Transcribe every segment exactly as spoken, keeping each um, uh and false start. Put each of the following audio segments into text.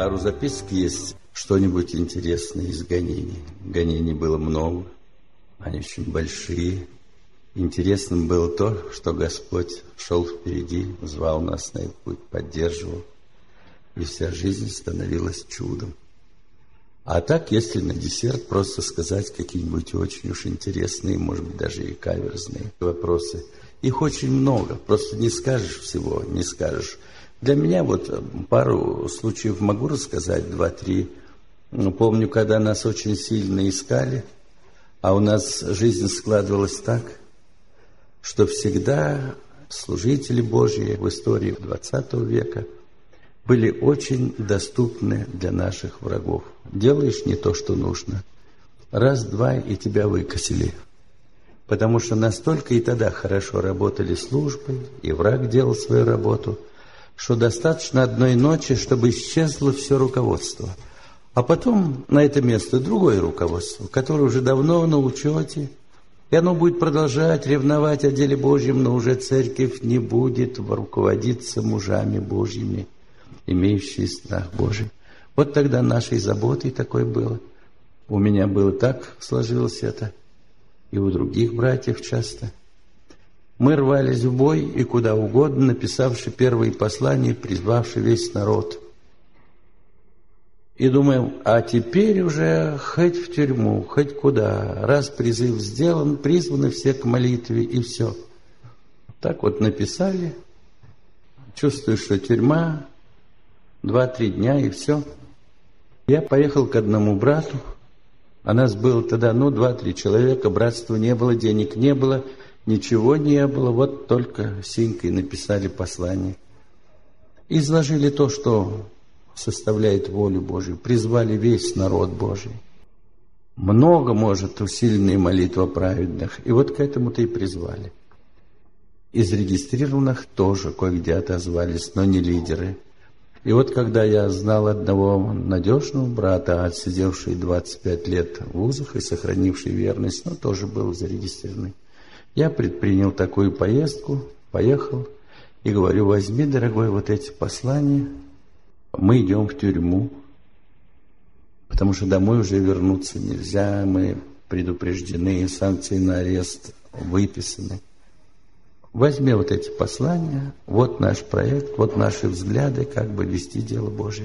пару записок есть, что-нибудь интересное из гонений. Гонений было много, они очень большие. Интересным было то, что Господь шел впереди, звал нас на этот путь, поддерживал, и вся жизнь становилась чудом. А так, если на десерт просто сказать какие-нибудь очень уж интересные, может быть, даже и каверзные вопросы, их очень много, просто не скажешь всего, не скажешь. Для меня вот пару случаев могу рассказать, два-три. Помню, когда нас очень сильно искали, а у нас жизнь складывалась так, что всегда служители Божьи в истории двадцатого века были очень доступны для наших врагов. Делаешь не то, что нужно, раз-два, и тебя выкосили. Потому что настолько и тогда хорошо работали службы, и враг делал свою работу, что достаточно одной ночи, чтобы исчезло все руководство. А потом на это место другое руководство, которое уже давно на учете, и оно будет продолжать ревновать о деле Божьем, но уже церковь не будет руководиться мужами Божьими, имеющие страх Божий. Вот тогда нашей заботой такое было. У меня было так, сложилось это, и у других братьев часто. Мы рвались в бой и куда угодно, написавши первые послания, призвавши весь народ. И думаем, а теперь уже хоть в тюрьму, хоть куда. Раз призыв сделан, призваны все к молитве, и все. Так вот написали. Чувствую, что тюрьма, два-три дня, и все. Я поехал к одному брату. А нас было тогда, ну, два-три человека. Братства не было, денег не было, ничего не было. Вот только синькой написали послание. Изложили то, что составляет волю Божию, призвали весь народ Божий. Много может усиленная молитва праведных, и вот к этому-то и призвали. Из регистрированных тоже кое-где отозвались, но не лидеры. И вот когда я знал одного надежного брата, отсидевший двадцать пять лет в вузах и сохранивший верность, но тоже был зарегистрированный, я предпринял такую поездку, поехал и говорю, возьми, дорогой, вот эти послания, мы идем в тюрьму, потому что домой уже вернуться нельзя, мы предупреждены, санкции на арест выписаны. Возьми вот эти послания, вот наш проект, вот наши взгляды, как бы вести дело Божие.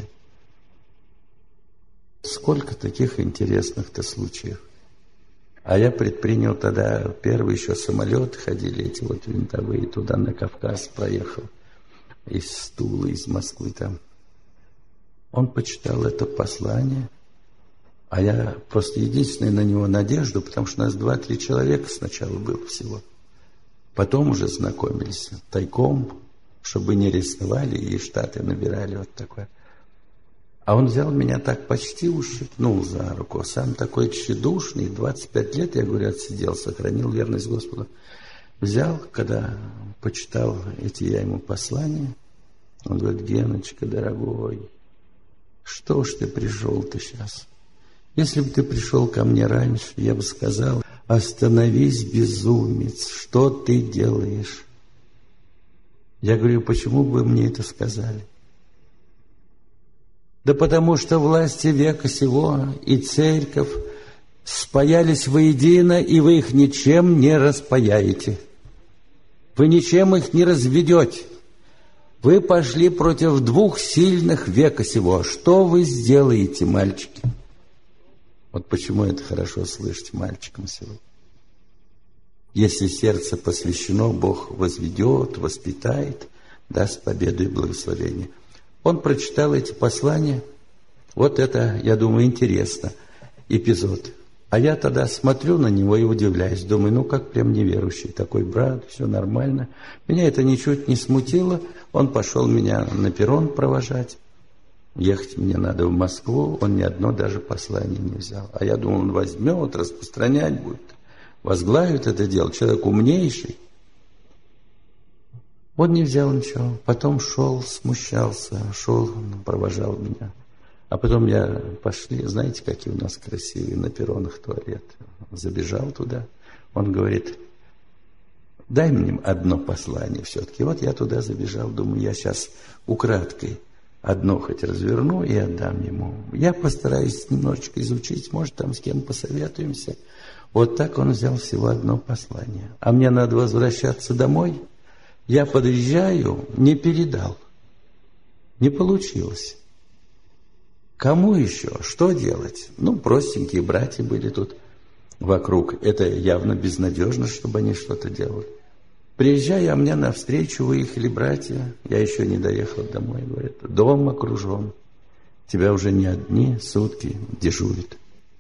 Сколько таких интересных-то случаев. А я предпринял тогда, первые еще самолеты ходили, эти вот винтовые, туда на Кавказ проехал, из Тулы, из Москвы там. Он почитал это послание, а я просто единственная на него надежду, потому что у нас два-три человека сначала было всего. Потом уже знакомились тайком, чтобы не рисовали, и штаты набирали вот такое. А он взял меня так, почти ущипнул за руку. Сам такой тщедушный, двадцать пять лет, я говорю, отсидел, сохранил верность Господу. Взял, когда почитал эти я ему послания, он говорит, Геночка, дорогой, что ж ты пришел-то сейчас? Если бы ты пришел ко мне раньше, я бы сказал, остановись, безумец, что ты делаешь? Я говорю, почему бы вы мне это сказали? Да потому что власти века сего и церковь спаялись воедино, и вы их ничем не распаяете. Вы ничем их не разведете. Вы пошли против двух сильных века сего. Что вы сделаете, мальчики? Вот почему это хорошо слышать мальчикам сегодня. Если сердце посвящено, Бог возведет, воспитает, даст победу и благословение. Он прочитал эти послания. Вот это, я думаю, интересно. Эпизод. А я тогда смотрю на него и удивляюсь. Думаю, ну как прям неверующий такой брат, все нормально. Меня это ничуть не смутило. Он пошел меня на перрон провожать. Ехать мне надо в Москву. Он ни одно даже послание не взял. А я думал, он возьмет, распространять будет. Возглавит это дело. Человек умнейший. Он не взял ничего. Потом шел, смущался, шел, провожал меня. А потом я пошли, знаете, какие у нас красивые на перронах туалеты. Забежал туда. Он говорит, дай мне одно послание все-таки. Вот я туда забежал, думаю, я сейчас украдкой одно хоть разверну и отдам ему. Я постараюсь немножечко изучить, может, там с кем посоветуемся. Вот так он взял всего одно послание. А мне надо возвращаться домой. Я подъезжаю, не передал. Не получилось. Кому еще? Что делать? Ну, простенькие братья были тут вокруг. Это явно безнадежно, чтобы они что-то делали. Приезжаю, а мне навстречу выехали братья. Я еще не доехал домой. Говорят, дом окружен. Тебя уже не одни сутки дежурят.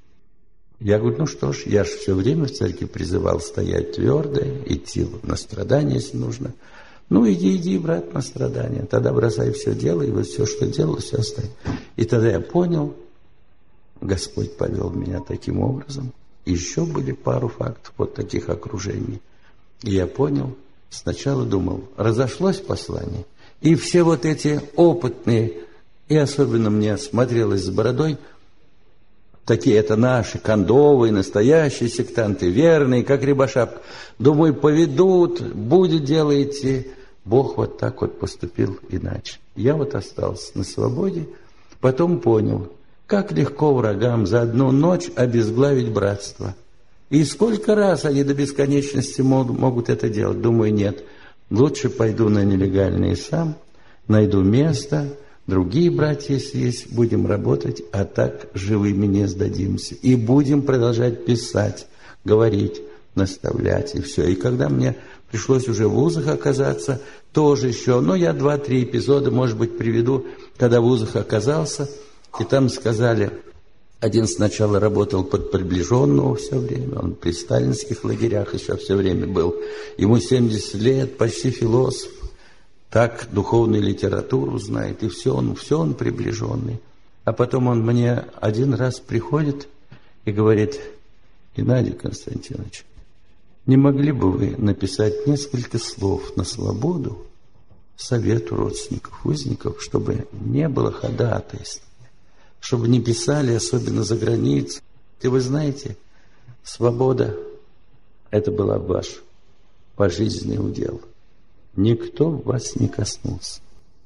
Я говорю, ну что ж, я же все время в церкви призывал стоять твердо, идти на страдания, если нужно. Ну, иди, иди, брат, на страдания. Тогда бросай все дело, и вот все, что делал, все оставь. И тогда я понял, Господь повел меня таким образом. Еще были пару фактов вот таких окружений. И я понял, сначала думал, разошлось послание, и все вот эти опытные, и особенно мне смотрелось с бородой, такие это наши, кондовые, настоящие сектанты, верные, как Рябошапка. Думаю, поведут, будет дело идти. Бог вот так вот поступил иначе. Я вот остался на свободе, потом понял, как легко врагам за одну ночь обезглавить братство. И сколько раз они до бесконечности могут, могут это делать? Думаю, нет. Лучше пойду на нелегальные сам, найду место, другие братья, если есть, будем работать, а так живыми не сдадимся. И будем продолжать писать, говорить, наставлять, и все. И когда мне пришлось уже в вузах оказаться, тоже еще, ну, я два-три эпизода, может быть, приведу, когда в вузах оказался, и там сказали, один сначала работал под приближенного все время, он при сталинских лагерях еще все время был, ему семьдесят лет, почти философ, так духовную литературу знает, и все он, все он приближенный. А потом он мне один раз приходит и говорит, Геннадий Константинович, не могли бы вы написать несколько слов на свободу совету родственников, узников, чтобы не было ходатайств, чтобы не писали, особенно за границей. И вы знаете, свобода – это была ваш пожизненный удел. Никто вас не коснулся.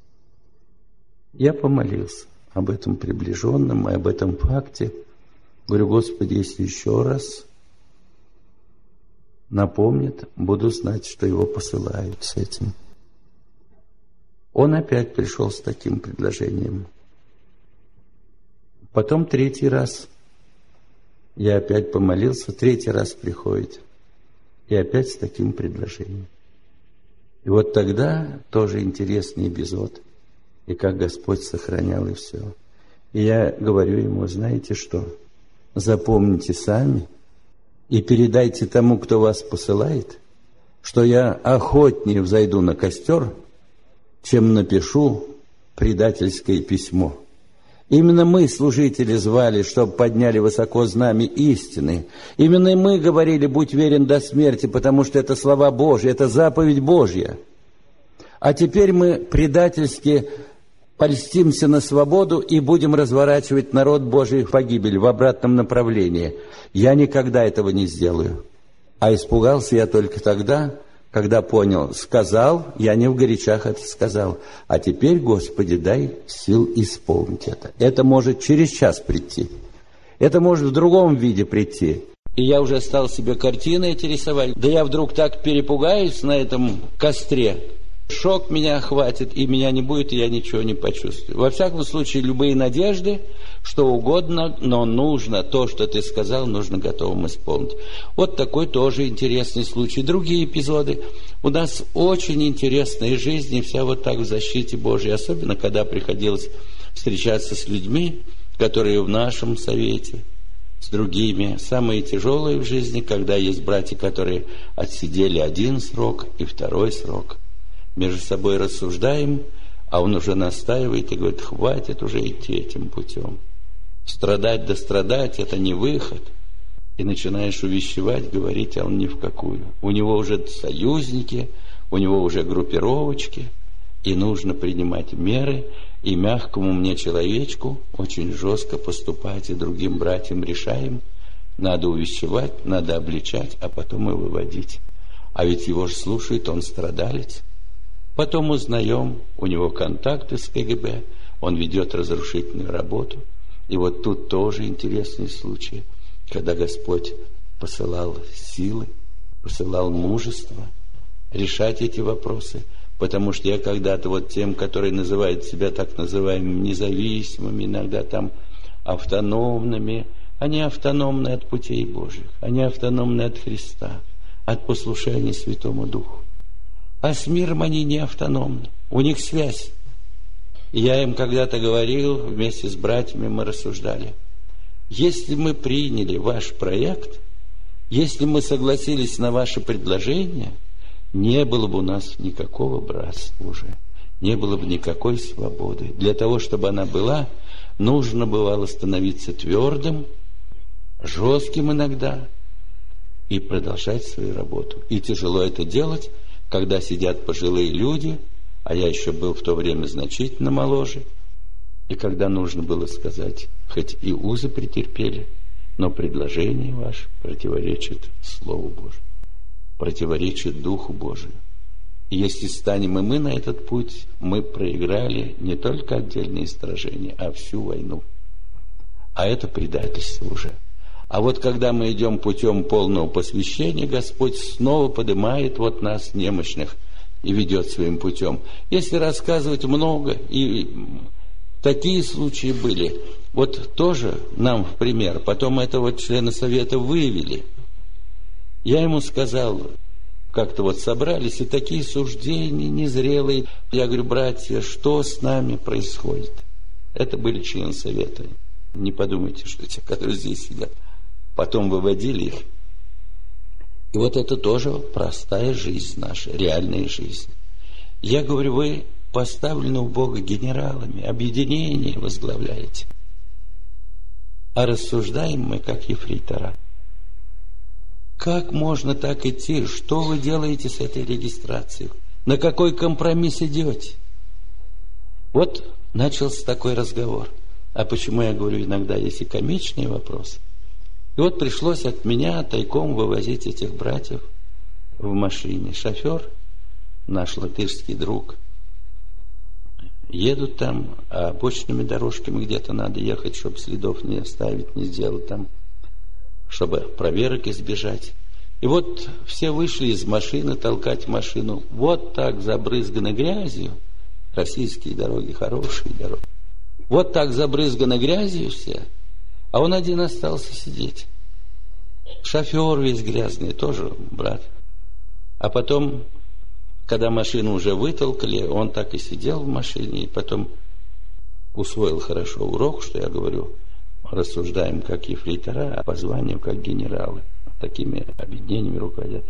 Я помолился об этом приближенном, и об этом факте. Говорю, Господи, если еще раз напомнит, буду знать, что его посылают с этим. Он опять пришел с таким предложением. Потом третий раз я опять помолился, третий раз приходит, и опять с таким предложением. И вот тогда тоже интересный эпизод, и как Господь сохранял, и все. И я говорю ему, знаете что, запомните сами и передайте тому, кто вас посылает, что я охотнее взойду на костер, чем напишу предательское письмо. Именно мы, служители, звали, чтобы подняли высоко знамя истины. Именно мы говорили, будь верен до смерти, потому что это слова Божьи, это заповедь Божья. А теперь мы предательски польстимся на свободу и будем разворачивать народ Божий в погибель в обратном направлении. Я никогда этого не сделаю. А испугался я только тогда, когда понял, сказал, я не в горячах это сказал, а теперь, Господи, дай сил исполнить это. Это может через час прийти, это может в другом виде прийти. И я уже стал себе картины эти рисовать, да я вдруг так перепугаюсь на этом костре, шок меня охватит, и меня не будет, и я ничего не почувствую. Во всяком случае, любые надежды, что угодно, но нужно, то, что ты сказал, нужно готовым исполнить. Вот такой тоже интересный случай. Другие эпизоды. У нас очень интересная жизнь, и вся вот так в защите Божьей, особенно когда приходилось встречаться с людьми, которые в нашем совете, с другими. Самые тяжелые в жизни, когда есть братья, которые отсидели один срок и второй срок. Между собой рассуждаем, а он уже настаивает и говорит, хватит уже идти этим путем. Страдать да страдать – это не выход. И начинаешь увещевать, говорить, а он ни в какую. У него уже союзники, у него уже группировочки, и нужно принимать меры, и мягкому мне человечку очень жестко поступать, и другим братьям решаем. Надо увещевать, надо обличать, а потом и выводить. А ведь его же слушает, он страдалец. Потом узнаем, у него контакты с ка гэ бэ, он ведет разрушительную работу. И вот тут тоже интересный случай, когда Господь посылал силы, посылал мужество решать эти вопросы. Потому что я когда-то вот тем, которые называют себя так называемыми независимыми, иногда там автономными, они автономны от путей Божьих, они автономны от Христа, от послушания Святому Духу. А с миром они не автономны, у них связь. И я им когда-то говорил, вместе с братьями мы рассуждали, если мы приняли ваш проект, если мы согласились на ваше предложение, не было бы у нас никакого братства уже, не было бы никакой свободы. Для того, чтобы она была, нужно бывало становиться твердым, жестким иногда и продолжать свою работу. И тяжело это делать, когда сидят пожилые люди, а я еще был в то время значительно моложе, и когда нужно было сказать, хоть и узы претерпели, но предложение ваше противоречит Слову Божьему, противоречит Духу Божию. И если станем и мы на этот путь, мы проиграли не только отдельные сражения, а всю войну. А это предательство уже. А вот когда мы идем путем полного посвящения, Господь снова поднимает вот нас, немощных, и ведет своим путем. Если рассказывать много, и такие случаи были, вот тоже нам в пример, потом этого члена совета вывели. Я ему сказал, как-то вот собрались, и такие суждения незрелые. Я говорю, братья, что с нами происходит? Это были члены совета. Не подумайте, что те, которые здесь сидят. Потом выводили их. И вот это тоже простая жизнь наша, реальная жизнь. Я говорю, вы поставлены у Бога генералами, объединение возглавляете. А рассуждаем мы, как ефрейтора. Как можно так идти? Что вы делаете с этой регистрацией? На какой компромисс идете? Вот начался такой разговор. А почему я говорю, иногда есть и комичные вопросы. И вот пришлось от меня тайком вывозить этих братьев в машине. Шофер, наш латышский друг, едут там, а почтными дорожками где-то надо ехать, чтобы следов не оставить, не сделать там, чтобы проверок избежать. И вот все вышли из машины толкать машину. Вот так забрызганы грязью. Российские дороги, хорошие дороги. Вот так забрызганы грязью все. А он один остался сидеть. Шофер весь грязный, тоже брат. А потом, когда машину уже вытолкали, он так и сидел в машине, и потом усвоил хорошо урок, что я говорю, рассуждаем как ефрейтора, а по званию как генералы. Такими объединениями руководят.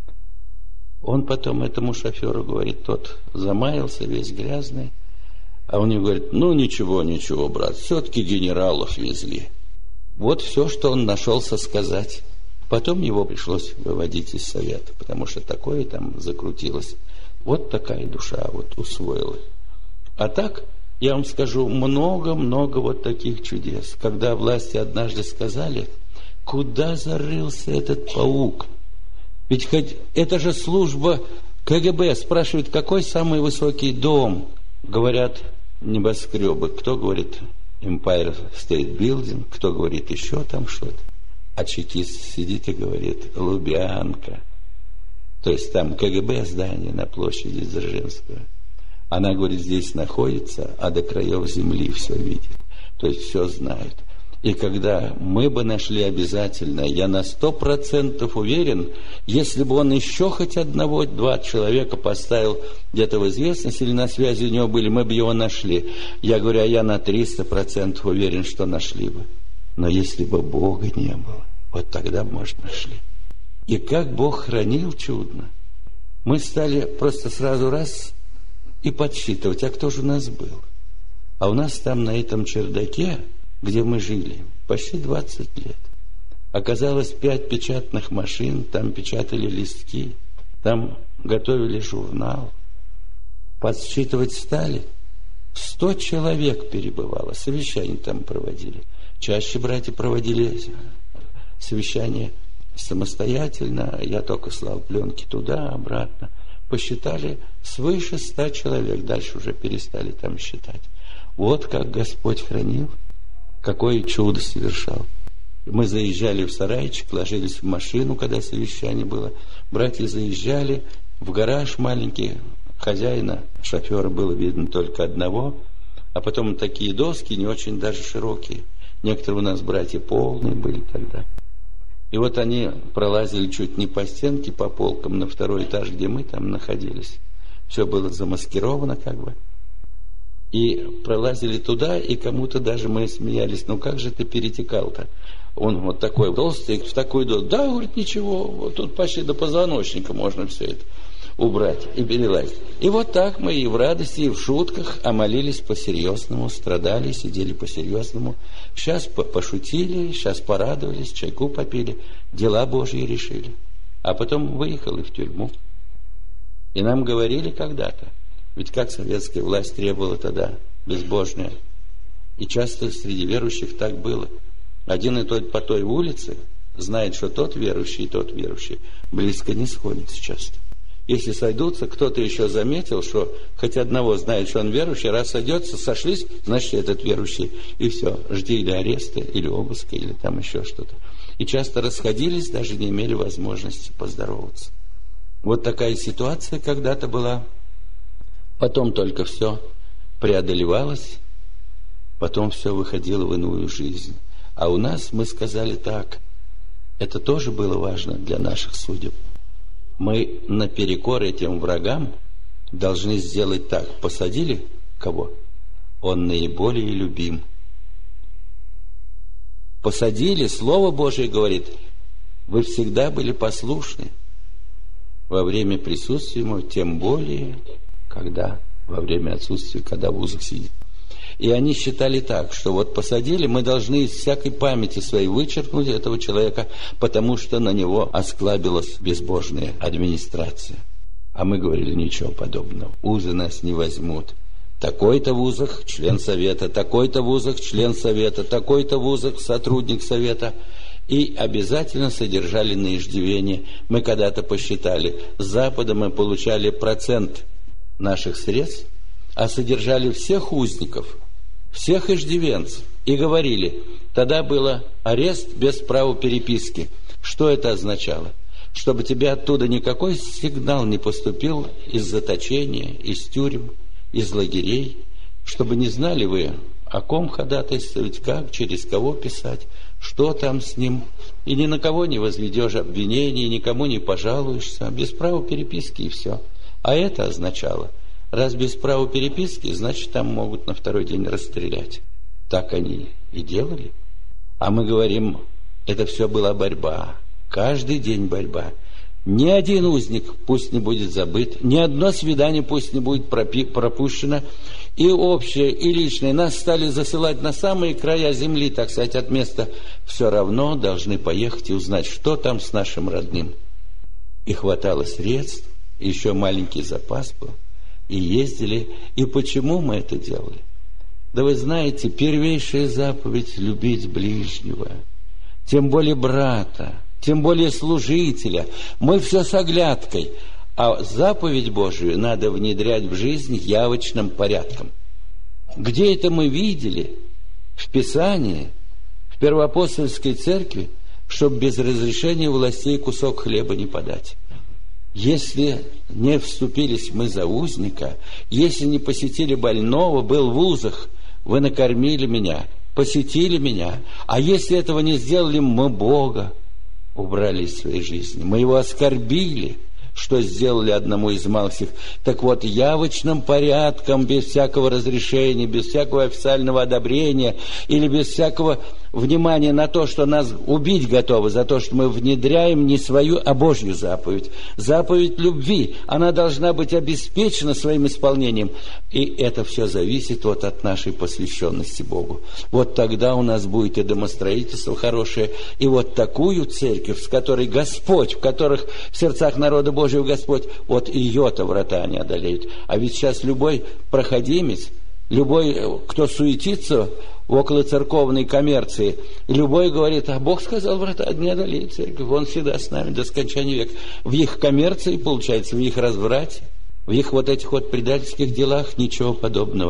Он потом этому шоферу говорит, тот замаялся, весь грязный, а он ему говорит, ну ничего, ничего, брат, все-таки генералов везли. Вот все, что он нашелся сказать. Потом его пришлось выводить из совета, потому что такое там закрутилось. Вот такая душа вот усвоила. А так, я вам скажу, много-много вот таких чудес. Когда власти однажды сказали, куда зарылся этот паук? Ведь хоть это же служба КГБ. Спрашивают, какой самый высокий дом? Говорят, небоскребы. Кто говорит Empire State Building, кто говорит еще там что-то. А чекист сидит и говорит Лубянка. То есть там КГБ здание на площади Дзержинского. Она, говорит, здесь находится, а до краев земли все видит. То есть все знает. И когда мы бы нашли обязательно, я на сто процентов уверен, если бы он еще хоть одного-два человека поставил где-то в известность или на связи у него были, мы бы его нашли. Я говорю, а я на триста процентов уверен, что нашли бы. Но если бы Бога не было, вот тогда бы, может, нашли. И как Бог хранил чудно. Мы стали просто сразу раз и подсчитывать, а кто же у нас был. А у нас там на этом чердаке, где мы жили, почти двадцать лет. Оказалось, пять печатных машин, там печатали листки, там готовили журнал. Подсчитывать стали. Сто человек перебывало, совещания там проводили. Чаще братья проводили совещания самостоятельно, я только слал пленки туда, обратно. Посчитали свыше ста человек, дальше уже перестали там считать. Вот как Господь хранил, какое чудо совершал. Мы заезжали в сарайчик, ложились в машину, когда совещание было. Братья заезжали в гараж маленький, хозяина, шофера было видно только одного, а потом такие доски не очень даже широкие. Некоторые у нас братья полные были тогда. И вот они пролазили чуть не по стенке, по полкам на второй этаж, где мы там находились. Все было замаскировано как бы. И пролазили туда, и кому-то даже мы смеялись: ну как же ты перетекал-то? Он вот такой толстый, в такой доску. Да, говорит, ничего, вот тут почти до позвоночника можно все это убрать и перелазить. И вот так мы и в радости, и в шутках, а молились по-серьезному, страдали, сидели по-серьезному. Сейчас пошутили, сейчас порадовались, чайку попили, дела Божьи решили. А потом выехали в тюрьму. И нам говорили когда-то, ведь как советская власть требовала тогда безбожная. И часто среди верующих так было. Один и тот по той улице знает, что тот верующий и тот верующий близко не сходятся часто. Если сойдутся, кто-то еще заметил, что хоть одного знает, что он верующий, раз сойдется, сошлись, значит, этот верующий. И все, жди или ареста, или обыска, или там еще что-то. И часто расходились, даже не имели возможности поздороваться. Вот такая ситуация когда-то была. Потом только все преодолевалось, потом все выходило в иную жизнь. А у нас мы сказали так, это тоже было важно для наших судеб. Мы наперекор этим врагам должны сделать так. Посадили кого? Он наиболее любим. Посадили, Слово Божие говорит, вы всегда были послушны во время присутствия ему, тем более, когда во время отсутствия, когда в узах сидит. И они считали так, что вот посадили, мы должны из всякой памяти своей вычеркнуть этого человека, потому что на него осклабилась безбожная администрация. А мы говорили, ничего подобного. Узы нас не возьмут. Такой-то в узах член совета, такой-то в узах член совета, такой-то в узах сотрудник совета. И обязательно содержали на иждивении. Мы когда-то посчитали, с Запада мы получали процент наших средств, а содержали всех узников, всех иждивенцев. И говорили, тогда было арест без права переписки. Что это означало? Чтобы тебе оттуда никакой сигнал не поступил из заточения, из тюрем, из лагерей, чтобы не знали вы, о ком ходатайствовать, как, через кого писать, что там с ним. И ни на кого не возведешь обвинений, никому не пожалуешься, без права переписки и все. А это означало, раз без права переписки, значит, там могут на второй день расстрелять. Так они и делали. А мы говорим, это все была борьба. Каждый день борьба. Ни один узник пусть не будет забыт, ни одно свидание пусть не будет пропи- пропущено. И общее, и личное. Нас стали засылать на самые края земли, так сказать, от места. Все равно должны поехать и узнать, что там с нашим родным. И хватало средств, и еще маленький запас был. И ездили. И почему мы это делали? Да вы знаете, первейшая заповедь — любить ближнего, тем более брата, тем более служителя. Мы все с оглядкой. А заповедь Божию надо внедрять в жизнь явочным порядком. Где это мы видели? В Писании, в Первоапостольской церкви, чтобы без разрешения властей кусок хлеба не подать. Если не вступились мы за узника, если не посетили больного, был в узах, вы накормили меня, посетили меня. А если этого не сделали, мы Бога убрали из своей жизни. Мы его оскорбили, что сделали одному из малых. Так вот, явочным порядком, без всякого разрешения, без всякого официального одобрения или без всякого внимания на то, что нас убить готовы за то, что мы внедряем не свою, а Божью заповедь. Заповедь любви. Она должна быть обеспечена своим исполнением. И это все зависит вот от нашей посвященности Богу. Вот тогда у нас будет и домостроительство хорошее, и вот такую церковь, с которой Господь, в которых в сердцах народа Божьего Господь, вот ее-то врата не одолеют. А ведь сейчас любой проходимец, любой, кто суетится около церковной коммерции, любой говорит, а Бог сказал, врата не одолеет церковь, Он всегда с нами до скончания века. В их коммерции, получается, в их разврате, в их вот этих вот предательских делах ничего подобного.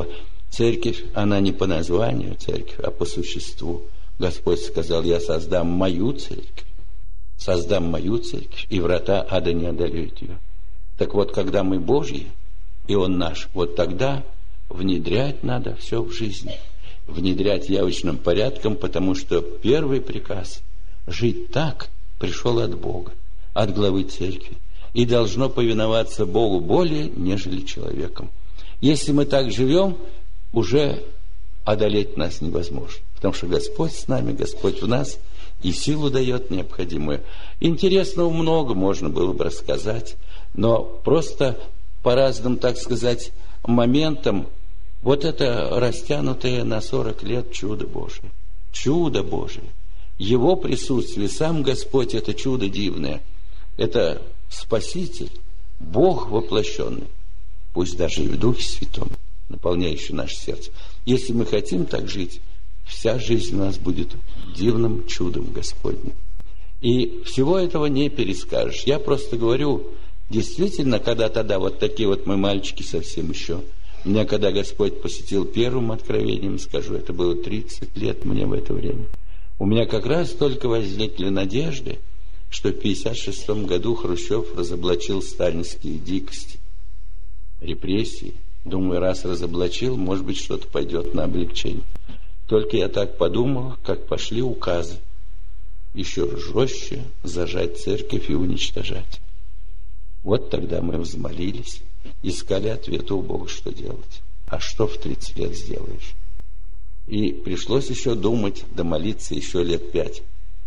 Церковь, она не по названию церковь, а по существу. Господь сказал: я создам мою церковь, создам мою церковь, и врата ада не одолеют ее. Так вот, когда мы Божьи, и Он наш, вот тогда внедрять надо все в жизнь. Внедрять явочным порядком, потому что первый приказ – жить так пришел от Бога, от главы церкви, и должно повиноваться Богу более, нежели человеком. Если мы так живем, уже одолеть нас невозможно, потому что Господь с нами, Господь в нас, и силу дает необходимую. Интересного много можно было бы рассказать, но просто по разным, так сказать, моментам вот это растянутое на сорок лет чудо Божие. Чудо Божие. Его присутствие, сам Господь, это чудо дивное. Это Спаситель, Бог воплощенный, пусть даже и в Духе Святом, наполняющий наше сердце. Если мы хотим так жить, вся жизнь у нас будет дивным чудом Господним. И всего этого не перескажешь. Я просто говорю, действительно, когда тогда вот такие вот мы мальчики совсем еще, меня когда Господь посетил первым откровением, скажу, это было тридцать лет мне в это время, у меня как раз только возникли надежды, что в пятьдесят шестом году Хрущев разоблачил сталинские дикости, репрессии. Думаю, раз разоблачил, может быть, что-то пойдет на облегчение. Только я так подумал, как пошли указы еще жестче зажать церковь и уничтожать. Вот тогда мы взмолились, искали ответа у Бога, что делать. А что в тридцать лет сделаешь? И пришлось еще думать, да молиться еще лет пять.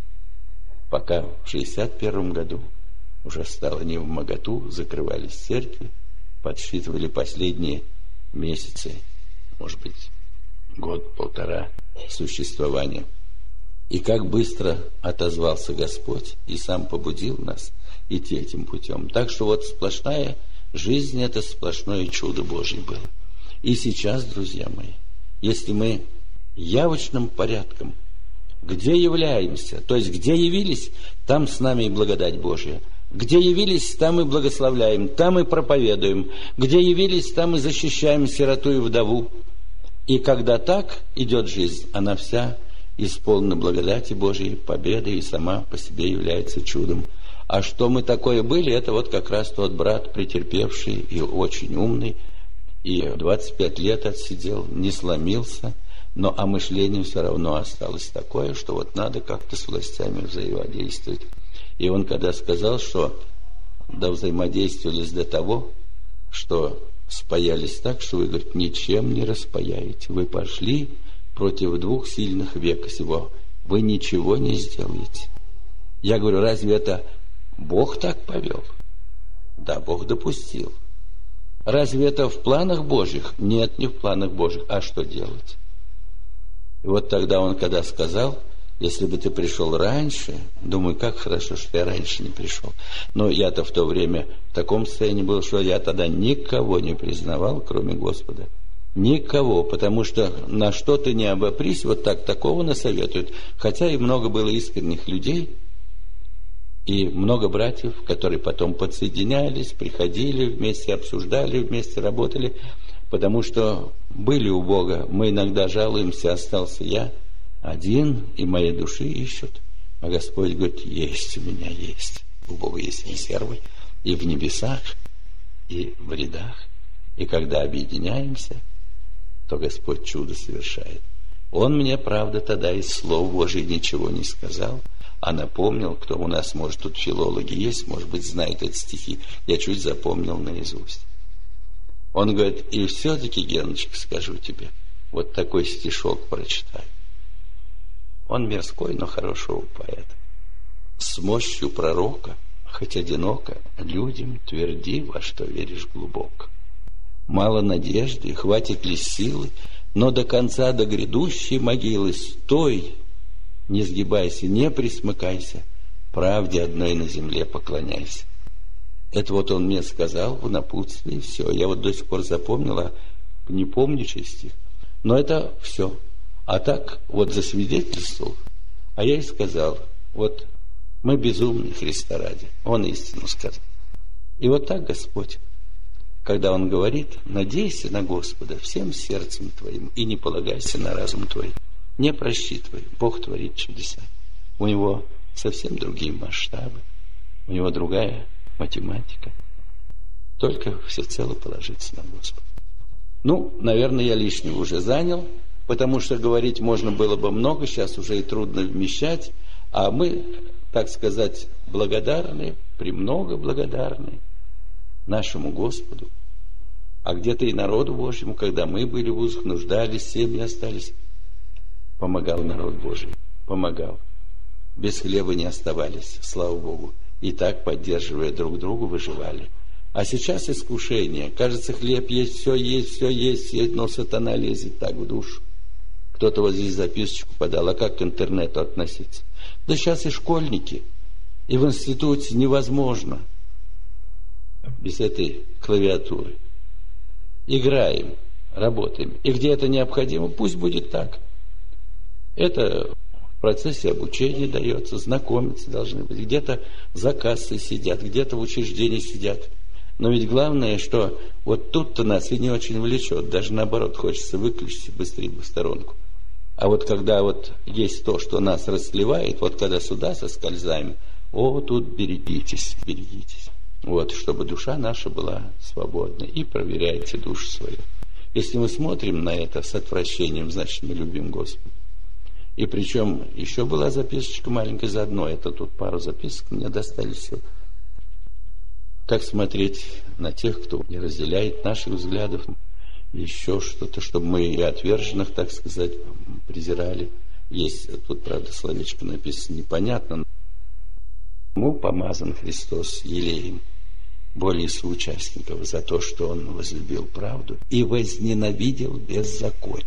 Пока в шестьдесят первом году уже стало невмоготу, закрывались церкви, подсчитывали последние месяцы, может быть, год-полтора существования. И как быстро отозвался Господь и сам побудил нас идти этим путем. Так что вот сплошная жизнь, это сплошное чудо Божье было. И сейчас, друзья мои, если мы явочным порядком, где являемся, то есть где явились, там с нами и благодать Божья. Где явились, там и благословляем, там и проповедуем. Где явились, там и защищаем сироту и вдову. И когда так идет жизнь, она вся исполнена благодати Божьей, победы, и сама по себе является чудом. А что мы такое были, это вот как раз тот брат, претерпевший и очень умный, и двадцать пять лет отсидел, не сломился, но а мышление все равно осталось такое, что вот надо как-то с властями взаимодействовать. И он когда сказал, что да взаимодействовались до того, что спаялись так, что вы, говорит, ничем не распаяете. Вы пошли против двух сильных века сего. Вы ничего не сделаете. Я говорю, разве это Бог так повел? Да, Бог допустил. Разве это в планах Божьих? Нет, не в планах Божьих. А что делать? И вот тогда он когда сказал, если бы ты пришел раньше, думаю, как хорошо, что я раньше не пришел. Но я-то в то время в таком состоянии был, что я тогда никого не признавал, кроме Господа. Никого, потому что на что ты не обопрись, вот так такого насоветуют. Хотя и много было искренних людей, и много братьев, которые потом подсоединялись, приходили вместе, обсуждали, вместе работали, потому что были у Бога. Мы иногда жалуемся, остался я один, и моей души ищут. А Господь говорит, есть у меня, есть. У Бога есть резервы и в небесах, и в рядах. И когда объединяемся, то Господь чудо совершает. Он мне, правда, тогда из слов Божьих ничего не сказал, а напомнил, кто у нас, может, тут филологи есть, может быть, знают эти стихи. Я чуть запомнил наизусть. Он говорит, и все-таки, Геночка, скажу тебе, вот такой стишок прочитаю. Он мирской, но хорошего поэта. С мощью пророка, хоть одиноко, людям тверди, во что веришь глубоко. Мало надежды, хватит ли силы, но до конца, до грядущей могилы стой, не сгибайся, не присмыкайся, правде одной на земле поклоняйся. Это вот он мне сказал в напутствии, все. Я вот до сих пор запомнила, не помню чей стих, но это все. А так вот засвидетельствовал, а я и сказал, вот мы безумны Христа ради, он истину сказал. И вот так Господь когда он говорит: надейся на Господа всем сердцем твоим и не полагайся на разум твой. Не просчитывай, Бог творит чудеса. У него совсем другие масштабы, у него другая математика. Только всецело положиться на Господа. Ну, наверное, я лишнего уже занял, потому что говорить можно было бы много, сейчас уже и трудно вмещать, а мы, так сказать, благодарны, премного благодарны нашему Господу, а где-то и народу Божьему, когда мы были в узах, нуждались, семьи остались, помогал народ Божий, помогал. Без хлеба не оставались, слава Богу, и так, поддерживая друг друга, выживали. А сейчас искушение. Кажется, хлеб есть, все есть, все есть, но сатана лезет так в душу. Кто-то вот здесь записочку подал, а как к интернету относиться? Да сейчас и школьники, и в институте невозможно без этой клавиатуры. Играем, работаем. И где это необходимо, пусть будет так. Это в процессе обучения дается, знакомиться должны быть. Где-то за кассой сидят, где-то в учреждении сидят. Но ведь главное, что вот тут-то нас и не очень влечет. Даже наоборот, хочется выключить быстрее в сторонку. А вот когда вот есть то, что нас расслевает, вот когда сюда соскользаем, о, тут берегитесь, берегитесь. Вот, чтобы душа наша была свободна. И проверяйте душу свою. Если мы смотрим на это с отвращением, значит, мы любим Господа. И причем еще была записочка маленькая заодно. Это тут пару записок мне достались все. Как смотреть на тех, кто не разделяет наших взглядов, еще что-то, чтобы мы и отверженных, так сказать, презирали. Есть тут, правда, словечко написано непонятно. Ему помазан Христос елеем более соучастников за то, что он возлюбил правду и возненавидел беззаконие.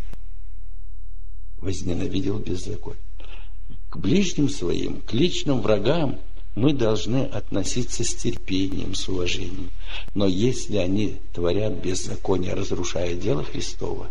Возненавидел беззаконие. К ближним своим, к личным врагам мы должны относиться с терпением, с уважением. Но если они творят беззаконие, разрушая дело Христово,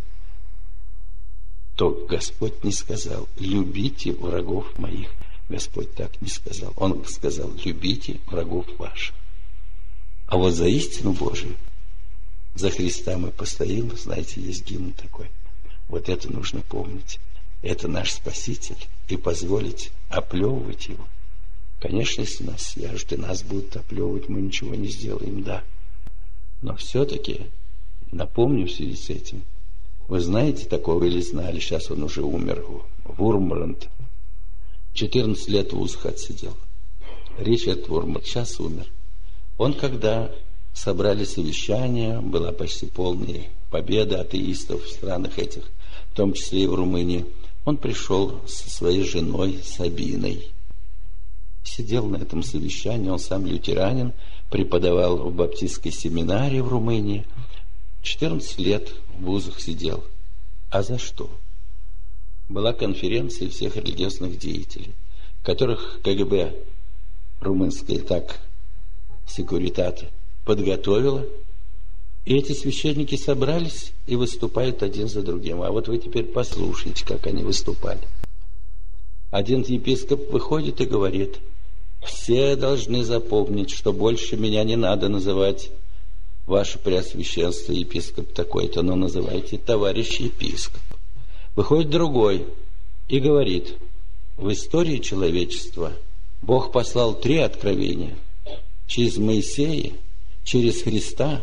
то Господь не сказал: любите врагов моих. Господь так не сказал. Он сказал: любите врагов ваших. А вот за истину Божию, за Христа мы постоим. Знаете, есть гимн такой. Вот это нужно помнить. Это наш Спаситель. И позволить оплевывать его. Конечно, если нас свяжут и нас будут оплевывать, мы ничего не сделаем, да. Но все-таки напомню в связи с этим. Вы знаете такого или знали, сейчас он уже умер, Вурмбранд. четырнадцать лет в узах отсидел. Ричард Вурмбранд сейчас умер. Он, когда собрали совещание, была почти полная победа атеистов в странах этих, в том числе и в Румынии, он пришел со своей женой Сабиной. Сидел на этом совещании, он сам лютеранин, преподавал в баптистской семинарии в Румынии. четырнадцать лет в вузах сидел. А за что? Была конференция всех религиозных деятелей, которых КГБ румынская, так, секуритат, подготовила. И эти священники собрались и выступают один за другим. А вот вы теперь послушайте, как они выступали. Один епископ выходит и говорит: все должны запомнить, что больше меня не надо называть ваше преосвященство, епископ такой-то, но называйте товарищ епископ. Выходит другой и говорит: в истории человечества Бог послал три откровения: через Моисея, через Христа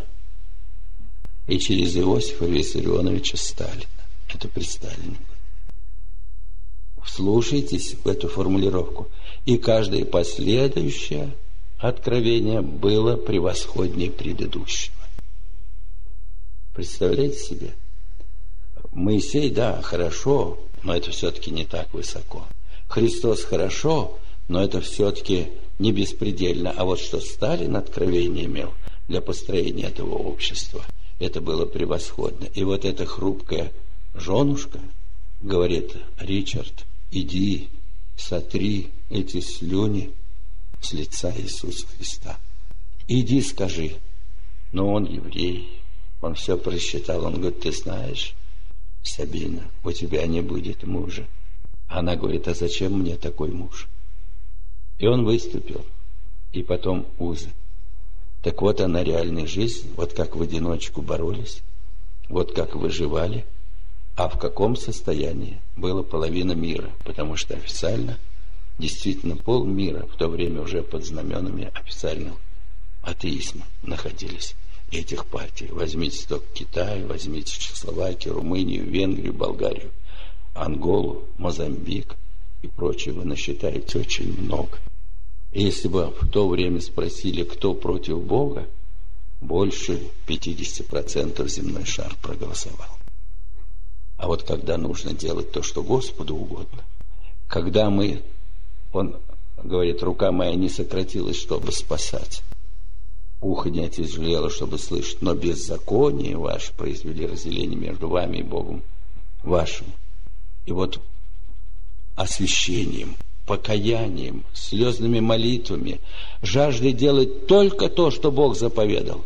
и через Иосифа Виссарионовича Сталина. Это при Сталине. Вслушайтесь в эту формулировку. И каждое последующее откровение было превосходнее предыдущего. Представляете себе? Моисей, да, хорошо, но это все-таки не так высоко. Христос хорошо, но это все-таки не беспредельно. А вот что Сталин откровение имел для построения этого общества, это было превосходно. И вот эта хрупкая женушка говорит: Ричард, иди, сотри эти слюни с лица Иисуса Христа. Иди, скажи. Но он еврей, он все просчитал. Он говорит: ты знаешь, Сабина, у тебя не будет мужа. Она говорит: а зачем мне такой муж? И он выступил. И потом узы. Так вот она реальная жизнь, вот как в одиночку боролись, вот как выживали, а в каком состоянии была половина мира, потому что официально, действительно, полмира в то время уже под знаменами официального атеизма находились этих партий. Возьмите только Китай, возьмите Чехословакию, Румынию, Венгрию, Болгарию, Анголу, Мозамбик и прочее. Вы насчитаете очень много. И если бы в то время спросили, кто против Бога, больше пятьдесят процентов земной шар проголосовал. А вот когда нужно делать то, что Господу угодно, когда мы, он говорит, рука моя не сократилась, чтобы спасать, ухо не отяжелело, чтобы слышать, но беззаконие ваше произвели разделение между вами и Богом вашим. И вот освящением, покаянием, слезными молитвами, жаждой делать только то, что Бог заповедал,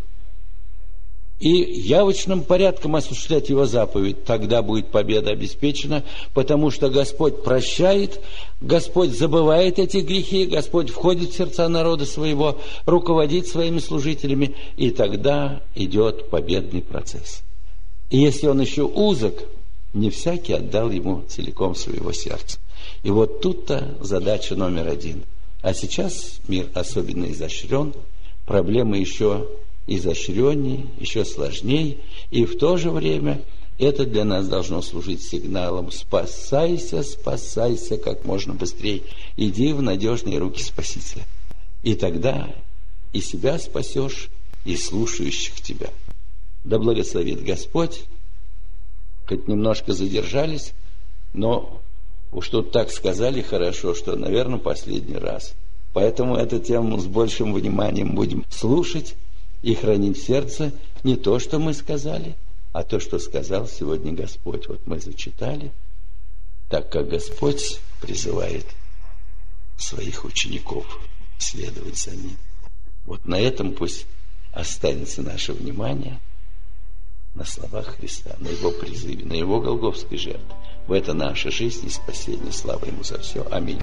и явочным порядком осуществлять Его заповедь, тогда будет победа обеспечена, потому что Господь прощает, Господь забывает эти грехи, Господь входит в сердца народа своего, руководит своими служителями, и тогда идет победный процесс. И если он еще узок, не всякий отдал Ему целиком своего сердца. И вот тут-то задача номер один. А сейчас мир особенно изощрен, проблемы еще изощреннее, еще сложнее, и в то же время это для нас должно служить сигналом: спасайся, спасайся как можно быстрее, иди в надежные руки Спасителя. И тогда и себя спасешь, и слушающих тебя. Да благословит Господь. Хоть немножко задержались, но уж тут так сказали хорошо, что, наверное, последний раз. Поэтому эту тему с большим вниманием будем слушать и хранить в сердце не то, что мы сказали, а то, что сказал сегодня Господь. Вот мы зачитали, так как Господь призывает своих учеников следовать за Ним. Вот на этом пусть останется наше внимание, на словах Христа, на Его призыве, на Его голгофской жертве. В это наша жизнь и спасение. Слава Ему за все. Аминь.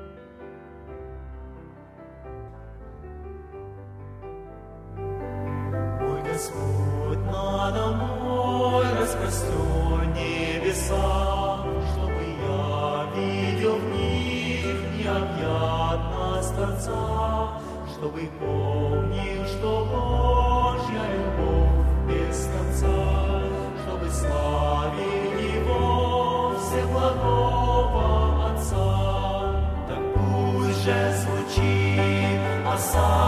Господь надо мной распростер небеса, чтобы я видел в них необъятность Творца, чтобы помнил, что Божья любовь без конца, чтобы славил Его всеблагого Отца. Так пусть же звучит оса